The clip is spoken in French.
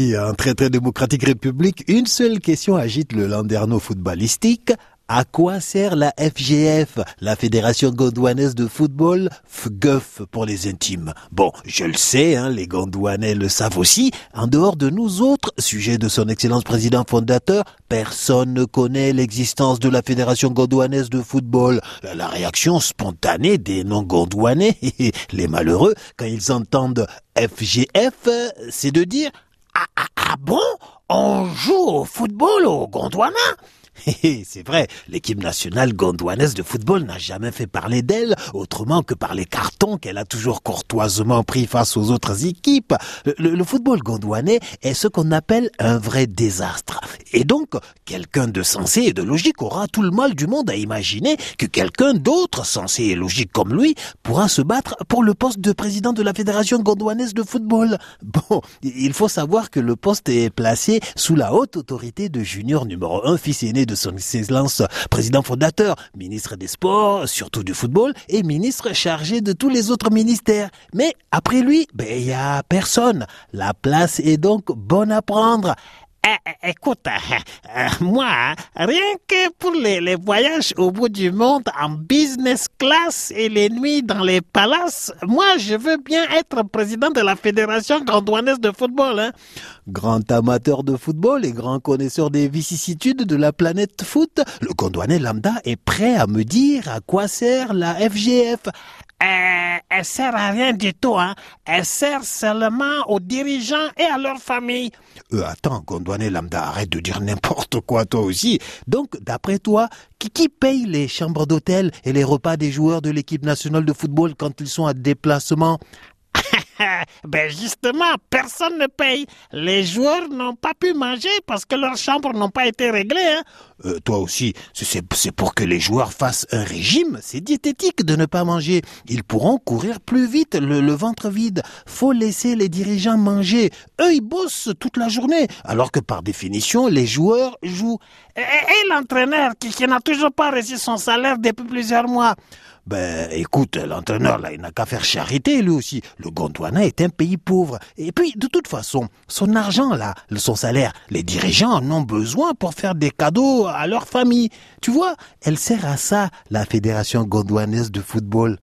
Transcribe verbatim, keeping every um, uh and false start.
Oui, en très très démocratique république, une seule question agite le landerneau footballistique. À quoi sert la F G F, la Fédération gondouanaise de football, F G F pour les intimes? Bon, je le sais, hein, les Gondouanais le savent aussi. En dehors de nous autres, sujet de son excellence président fondateur, personne ne connaît l'existence de la Fédération gondouanaise de football. La réaction spontanée des non-gondouanais, les malheureux, quand ils entendent F G F, c'est de dire « Ah, ah, ah bon, on joue au football au Gondwana ?» C'est vrai, l'équipe nationale gondouanaise de football n'a jamais fait parler d'elle autrement que par les cartons qu'elle a toujours courtoisement pris face aux autres équipes. Le, le football gondouanais est ce qu'on appelle un vrai désastre. Et donc, quelqu'un de sensé et de logique aura tout le mal du monde à imaginer que quelqu'un d'autre, sensé et logique comme lui, pourra se battre pour le poste de président de la Fédération gondouanaise de football. Bon, il faut savoir que le poste est placé sous la haute autorité de Junior numéro un, fils aîné de son excellence président fondateur, ministre des sports, surtout du football, et ministre chargé de tous les autres ministères. Mais après lui, ben il y a personne. La place est donc bonne à prendre. Eh, écoute, euh, moi, rien que pour les, les voyages au bout du monde en business class et les nuits dans les palaces, moi, je veux bien être président de la Fédération gondouanaise de football. Hein. Grand amateur de football et grand connaisseur des vicissitudes de la planète foot, le Gondouanais lambda est prêt à me dire à quoi sert la F G F. Euh, elle sert à rien du tout, hein. Elle sert seulement aux dirigeants et à leurs familles. Euh, attends, Gondouanais lambda, arrête de dire n'importe quoi toi aussi. Donc, d'après toi, qui, qui paye les chambres d'hôtel et les repas des joueurs de l'équipe nationale de football quand ils sont à déplacement? Ben justement, personne ne paye. Les joueurs n'ont pas pu manger parce que leurs chambres n'ont pas été réglées. Hein. Euh, toi aussi, c'est, c'est pour que les joueurs fassent un régime. C'est diététique de ne pas manger. Ils pourront courir plus vite, le, le ventre vide. Faut laisser les dirigeants manger. Eux, ils bossent toute la journée, alors que par définition, les joueurs jouent. Et, et l'entraîneur qui, qui n'a toujours pas reçu son salaire depuis plusieurs mois? Ben, écoute, l'entraîneur, là, il n'a qu'à faire charité, lui aussi. Le Gondwana est un pays pauvre. Et puis, de toute façon, son argent, là, son salaire, les dirigeants en ont besoin pour faire des cadeaux à leur famille. Tu vois, elle sert à ça, la Fédération gondouanaise de football.